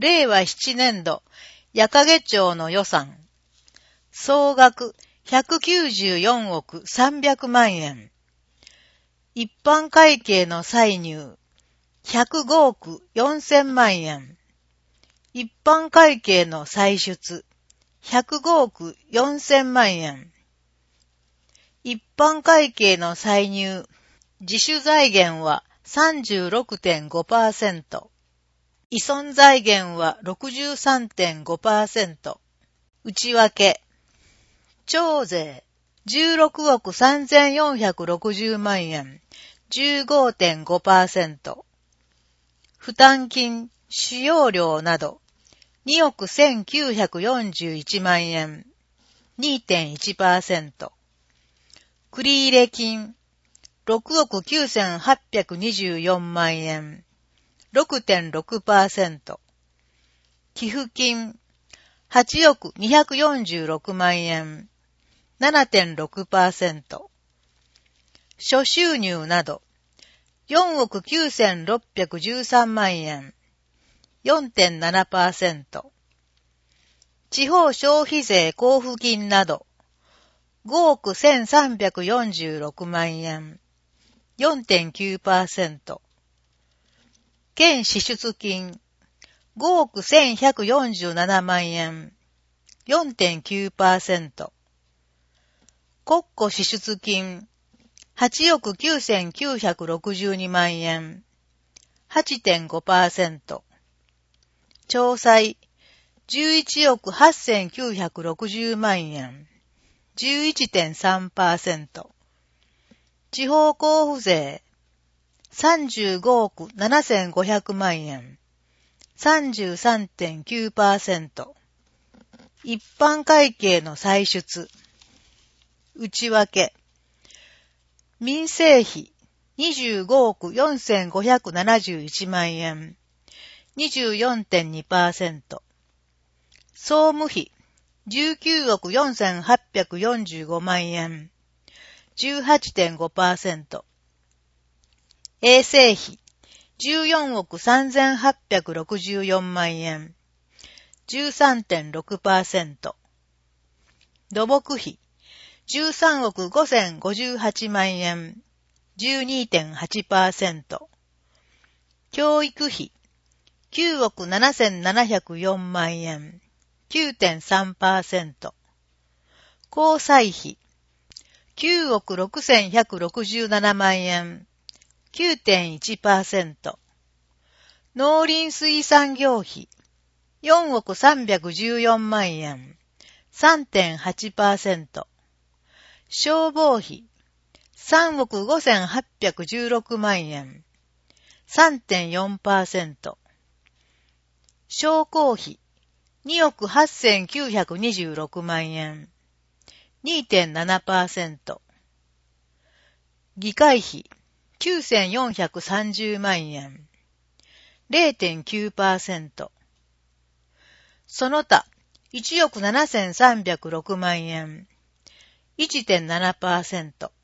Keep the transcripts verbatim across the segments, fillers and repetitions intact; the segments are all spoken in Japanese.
れいわななねんど、矢掛町の予算。総額ひゃくきゅうじゅうよんおくさんびゃくまんえん。一般会計の歳入、ひゃくごおくよんせんまんえん。一般会計の歳出、ひゃくごおくよんせんまんえん。一般会計の歳入、自主財源は さんじゅうろくてんごパーセント。依存財源は ろくじゅうさんてんごパーセント。内訳。徴税、じゅうろくおくさんぜんよんひゃくろくじゅうまんえん、じゅうごてんごパーセント。負担金、使用料など、におくせんきゅうひゃくよんじゅういちまんえん、にてんいちパーセント。繰入金、ろくおくきゅうせんはっぴゃくにじゅうよんまんえん、ろくてんろくパーセント。寄付金、はちおくにひゃくよんじゅうろくまんえん、ななてんろくパーセント。諸収入など、よんおくきゅうせんろっぴゃくじゅうさんまんえん、よんてんななパーセント。地方消費税交付金など、ごおくせんさんびゃくよんじゅうろくまんえん、よんてんきゅうパーセント。県支出金、ごおくせんひゃくよんじゅうななまんえん、よんてんきゅうパーセント。国庫支出金、はちおくきゅうせんきゅうひゃくろくじゅうにまんえん、はちてんごパーセント。徴歳、じゅういちおくはっせんきゅうひゃくろくじゅうまんえん、じゅういちてんさんパーセント。地方交付税、さんじゅうごおくななせんごひゃくまんえん、さんじゅうさんてんきゅうパーセント。一般会計の歳出。内訳。民生費、にじゅうごおくよんせんごひゃくななじゅういちまんえん、にじゅうよんてんにパーセント。総務費、じゅうきゅうおくよんせんはっぴゃくよんじゅうごまんえん、じゅうはちてんごパーセント。衛生費、じゅうよんおくさんぜんはっぴゃくろくじゅうよんまんえん、じゅうさんてんろくパーセント。土木費、じゅうさんおくごせんごじゅうはちまんえん、じゅうにてんはちパーセント。教育費、きゅうおくななせんななひゃくよんまんえん、きゅうてんさんパーセント。交際費、きゅうおくろくせんひゃくろくじゅうななまんえん、きゅうてんいちパーセント。農林水産業費、よんおくさんびゃくじゅうよんまんえん、さんてんはちパーセント。消防費、さんおくごせんはっぴゃくじゅうろくまんえん、さんてんよんパーセント。商工費、におくはっせんきゅうひゃくにじゅうろくまんえん、にてんななパーセント。議会費、きゅうせんよんひゃくさんじゅうまんえん、れいてんきゅうパーセント。その他、いちおくななせんさんびゃくろくまんえん、いってんななパーセント。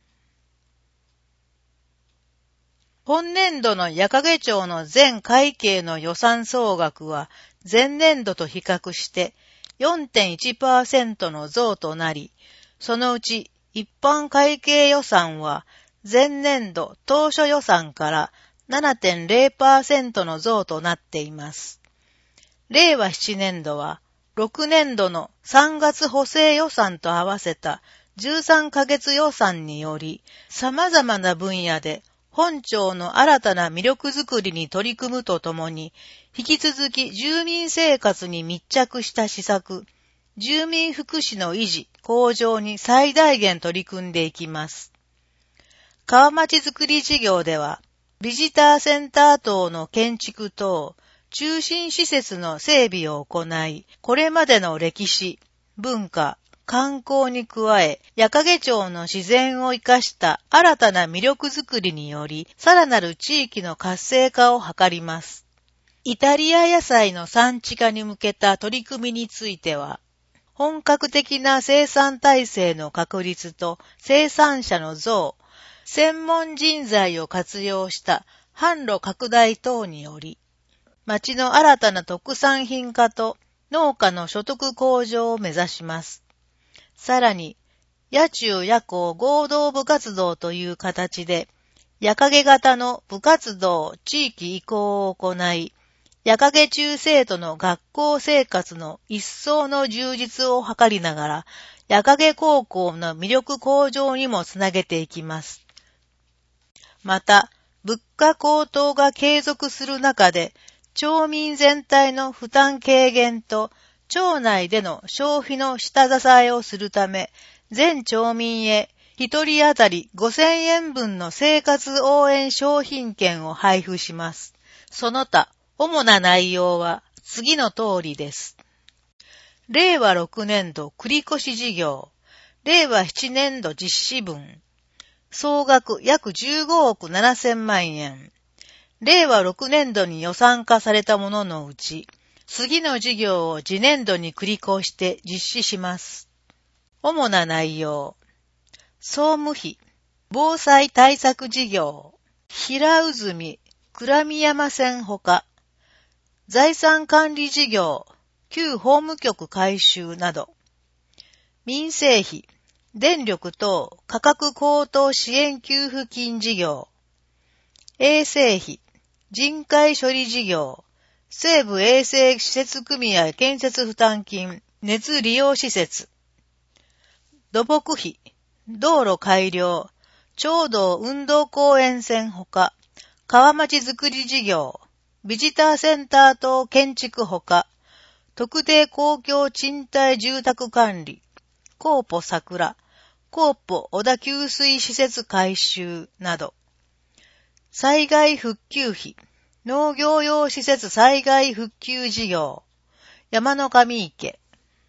本年度の矢掛町の全会計の予算総額は前年度と比較して よんてんいちパーセント の増となり、そのうち一般会計予算は前年度当初予算から ななてんれいパーセント の増となっています。れいわななねんどはろくねんどのさんがつ補正予算と合わせたじゅうさんかげつ予算により様々な分野で本町の新たな魅力づくりに取り組むとともに、引き続き住民生活に密着した施策、住民福祉の維持、向上に最大限取り組んでいきます。川町づくり事業では、ビジターセンター等の建築等、中心施設の整備を行い、これまでの歴史、文化、観光に加え、矢掛町の自然を生かした新たな魅力づくりにより、さらなる地域の活性化を図ります。イタリア野菜の産地化に向けた取り組みについては、本格的な生産体制の確立と生産者の増、専門人材を活用した販路拡大等により、 町の新たな特産品化と農家の所得向上を目指します。さらに、野中野校合同部活動という形で、夜影型の部活動地域移行を行い、夜影中生徒の学校生活の一層の充実を図りながら、夜影高校の魅力向上にもつなげていきます。また、物価高騰が継続する中で、町民全体の負担軽減と、町内での消費の下支えをするため、全町民へ一人当たりごせんえんぶんの生活応援商品券を配布します。その他、主な内容は次の通りです。れいわろくねんど繰越事業、れいわななねんど実施分、総額約じゅうごおくななせんまんえん。れいわろくねんどに予算化されたもののうち、次の事業を次年度に繰り越して実施します。主な内容。総務費、防災対策事業、平泉、倉見山線ほか、財産管理事業、旧法務局改修など、民生費、電力等価格高騰支援給付金事業、衛生費、人海処理事業、西部衛生施設組合建設負担金、熱利用施設、土木費、道路改良、町道運動公園線ほか、川町づくり事業、ビジターセンター等建築ほか、特定公共賃貸住宅管理、コーポ桜、コーポ小田給水施設改修など、災害復旧費、農業用施設災害復旧事業、山の上池。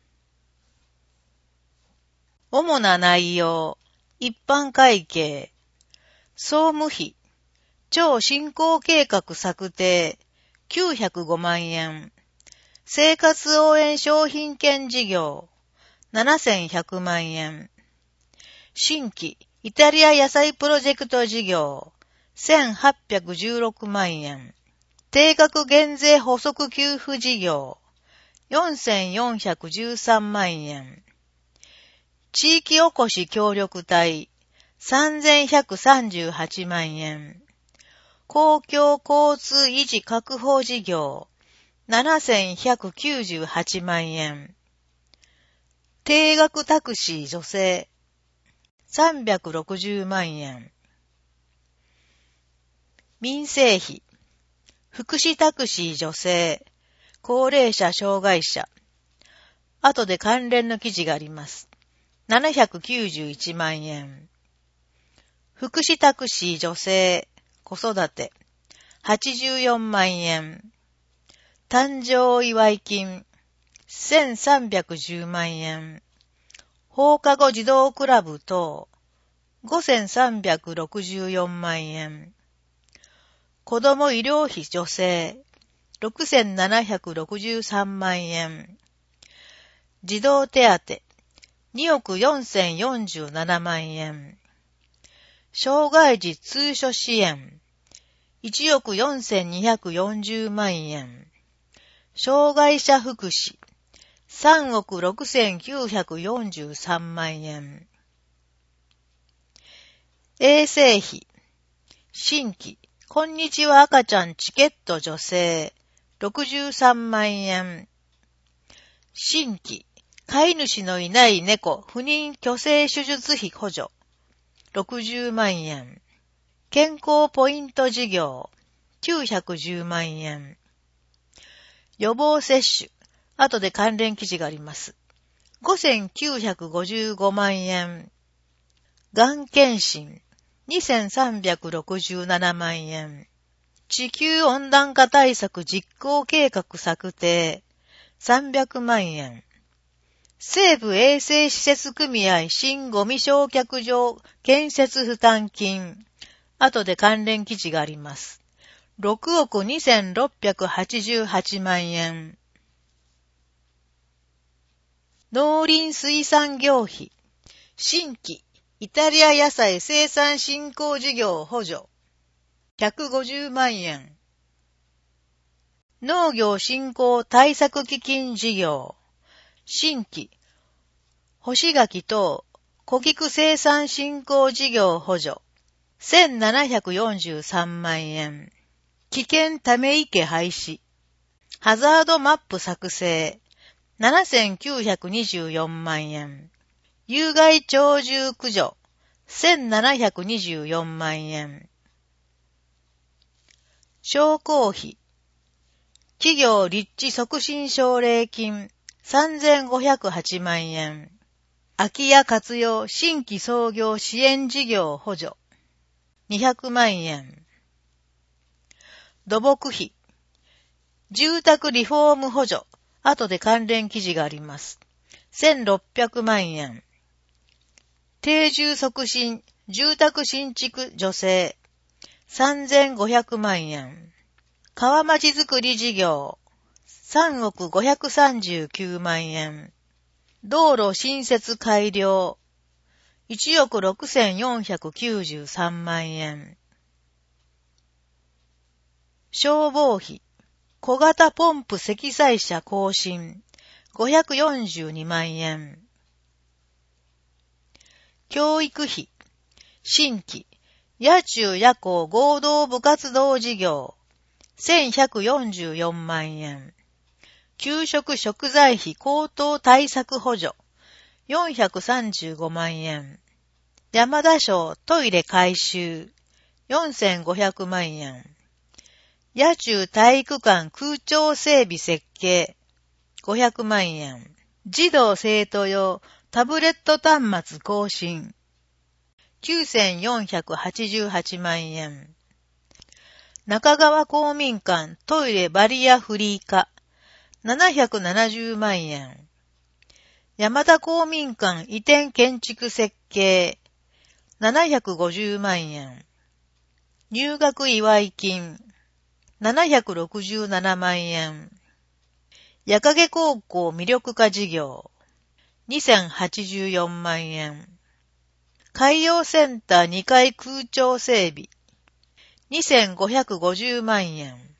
主な内容、一般会計、総務費、町振興計画策定、きゅうひゃくごまんえん、生活応援商品券事業、ななせんひゃくまんえん、新規イタリア野菜プロジェクト事業、せんはっぴゃくじゅうろくまんえん、定額減税補足給付事業、よんせんよんひゃくじゅうさんまんえん、地域おこし協力隊、さんぜんひゃくさんじゅうはちまんえん、公共交通維持確保事業、ななせんひゃくきゅうじゅうはちまんえん、定額タクシー助成、さんびゃくろくじゅうまんえん、民生費、福祉タクシー助成、高齢者障害者。後で関連の記事があります。ななひゃくきゅうじゅういちまんえん。福祉タクシー助成、子育て、はちじゅうよんまんえん。誕生祝い金、せんさんびゃくじゅうまんえん。放課後児童クラブ等、ごせんさんびゃくろくじゅうよんまんえん。子ども医療費助成、ろくせんななひゃくろくじゅうさんまんえん。児童手当、におくよんせんよんじゅうななまんえん。障害児通所支援、いちおくよんせんにひゃくよんじゅうまんえん。障害者福祉、さんおくろくせんきゅうひゃくよんじゅうさんまんえん。衛生費、新規、こんにちは赤ちゃんチケット助成、ろくじゅうさんまんえん。新規、飼い主のいない猫不妊去勢手術費補助、ろくじゅうまんえん。健康ポイント事業、きゅうひゃくじゅうまんえん。予防接種、後で関連記事があります。ごせんきゅうひゃくごじゅうごまんえん。がん検診、にせんさんびゃくろくじゅうななまんえん。地球温暖化対策実行計画策定、さんびゃくまんえん。西部衛生施設組合新ゴミ焼却場建設負担金。後で関連記事があります。ろくおくにせんろっぴゃくはちじゅうはちまんえん。農林水産業費。新規イタリア野菜生産振興事業補助。ひゃくごじゅうまんえん。 農業振興対策基金事業、新規、干し柿等、小菊生産振興事業補助、せんななひゃくよんじゅうさんまんえん。危険ため池廃止。ハザードマップ作成。ななせんきゅうひゃくにじゅうよんまんえん。有害鳥獣駆除。せんななひゃくにじゅうよんまんえん。商工費。企業立地促進奨励金。さんぜんごひゃくはちまんえん。空き家活用新規創業支援事業補助。にひゃくまんえん。土木費。住宅リフォーム補助。後で関連記事があります。せんろっぴゃくまんえん。定住促進、住宅新築助成。さんぜんごひゃくまんえん。川町づくり事業。さんおくごひゃくさんじゅうきゅうまんえん。道路新設改良。いちおくろくせんよんひゃくきゅうじゅうさんまんえん。消防費。小型ポンプ積載車更新。ごひゃくよんじゅうにまんえん。教育費。新規。野中野高合同部活動事業。せんひゃくよんじゅうよんまんえん。給食食材費高騰対策補助。よんひゃくさんじゅうごまんえん。山田省トイレ改修。よんせんごひゃくまんえん。野中体育館空調整備設計。ごひゃくまんえん。児童生徒用タブレット端末更新。きゅうせんよんひゃくはちじゅうはちまんえん。中川公民館トイレバリアフリー化。ななひゃくななじゅうまんえん。山田公民館移転建築設計。ななひゃくごじゅうまんえん。入学祝い金。ななひゃくろくじゅうななまんえん。矢影高校魅力化事業。にせんはちじゅうよんまんえん。海洋センターにかい空調整備。にせんごひゃくごじゅうまんえん。